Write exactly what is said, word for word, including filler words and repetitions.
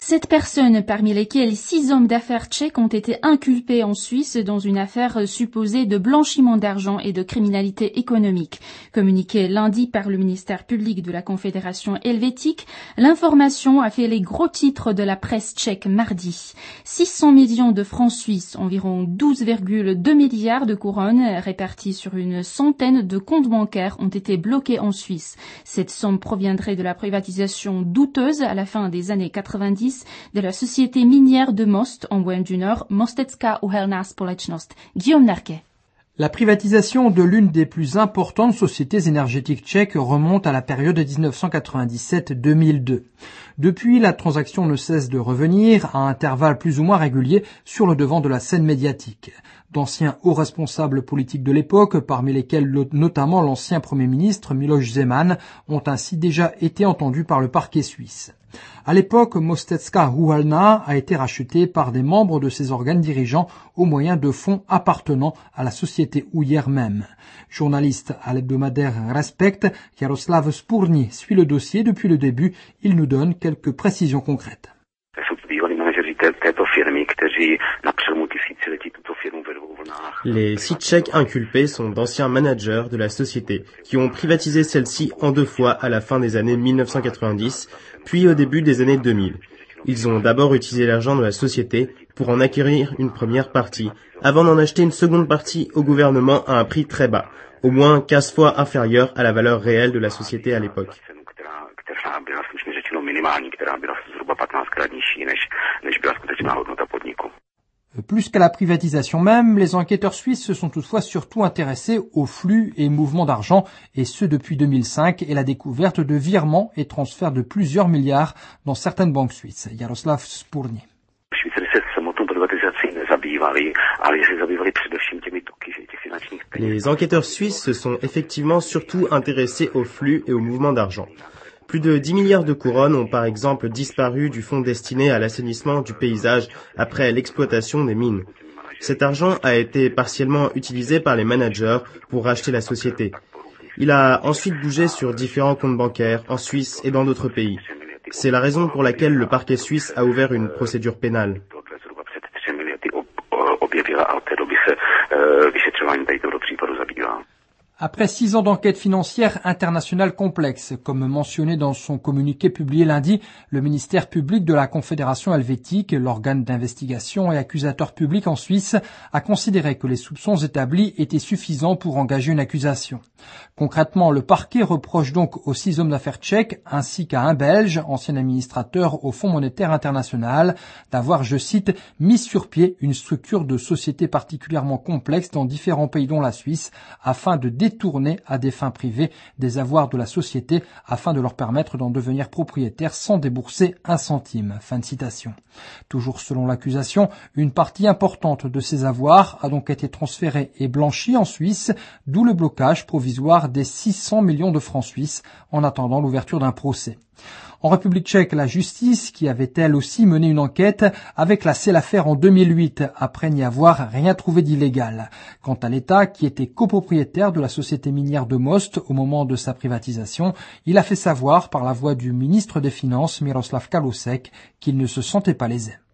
Sept personnes, parmi lesquelles six hommes d'affaires tchèques, ont été inculpés en Suisse dans une affaire supposée de blanchiment d'argent et de criminalité économique. Communiqué lundi par le ministère public de la Confédération helvétique, l'information a fait les gros titres de la presse tchèque mardi. six cents millions de francs suisses, environ douze virgule deux milliards de couronnes, répartis sur une centaine de comptes bancaires, ont été bloqués en Suisse. Cette somme proviendrait de la privatisation douteuse à la fin des années quatre-vingt-dix de la société minière de Most, en Bohême du Nord, Mostecká uhelná společnost. Guillaume Narquet. La privatisation de l'une des plus importantes sociétés énergétiques tchèques remonte à la période dix-neuf cent quatre-vingt-dix-sept à deux mille deux. Depuis, la transaction ne cesse de revenir à intervalles plus ou moins réguliers sur le devant de la scène médiatique. D'anciens hauts responsables politiques de l'époque, parmi lesquels notamment l'ancien Premier ministre Miloš Zeman, ont ainsi déjà été entendus par le parquet suisse. À l'époque, Mostecká uhelná a été racheté par des membres de ses organes dirigeants au moyen de fonds appartenant à la société houillère même. Journaliste à l'hebdomadaire Respekt, Jaroslav Spurný suit le dossier depuis le début. Il nous donne quelques précisions concrètes. Les six Tchèques inculpés sont d'anciens managers de la société qui ont privatisé celle-ci en deux fois à la fin des années mille neuf cent quatre-vingt-dix, puis au début des années deux mille. Ils ont d'abord utilisé l'argent de la société pour en acquérir une première partie, avant d'en acheter une seconde partie au gouvernement à un prix très bas, au moins quinze fois inférieur à la valeur réelle de la société à l'époque. Plus qu'à la privatisation même, les enquêteurs suisses se sont toutefois surtout intéressés aux flux et mouvements d'argent, et ce depuis deux mille cinq, et la découverte de virements et transferts de plusieurs milliards dans certaines banques suisses. Jaroslav Spurný. Les enquêteurs suisses se sont effectivement surtout intéressés aux flux et aux mouvements d'argent. Plus de dix milliards de couronnes ont par exemple disparu du fonds destiné à l'assainissement du paysage après l'exploitation des mines. Cet argent a été partiellement utilisé par les managers pour racheter la société. Il a ensuite bougé sur différents comptes bancaires en Suisse et dans d'autres pays. C'est la raison pour laquelle le parquet suisse a ouvert une procédure pénale. Après six ans d'enquête financière internationale complexe, comme mentionné dans son communiqué publié lundi, le ministère public de la Confédération helvétique, l'organe d'investigation et accusateur public en Suisse, a considéré que les soupçons établis étaient suffisants pour engager une accusation. Concrètement, le parquet reproche donc aux six hommes d'affaires tchèques, ainsi qu'à un Belge, ancien administrateur au Fonds monétaire international, d'avoir, je cite, mis sur pied une structure de société particulièrement complexe dans différents pays dont la Suisse, afin de détourner à des fins privées des avoirs de la société afin de leur permettre d'en devenir propriétaires sans débourser un centime. Fin de citation. Toujours selon l'accusation, une partie importante de ces avoirs a donc été transférée et blanchie en Suisse, d'où le blocage provisoire des six cents millions de francs suisses en attendant l'ouverture d'un procès. En République tchèque, la justice, qui avait elle aussi mené une enquête, avait classé l'affaire en deux mille huit, après n'y avoir rien trouvé d'illégal. Quant à l'État, qui était copropriétaire de la société minière de Most au moment de sa privatisation, il a fait savoir par la voix du ministre des Finances, Miroslav Kalousek, qu'il ne se sentait pas lésé.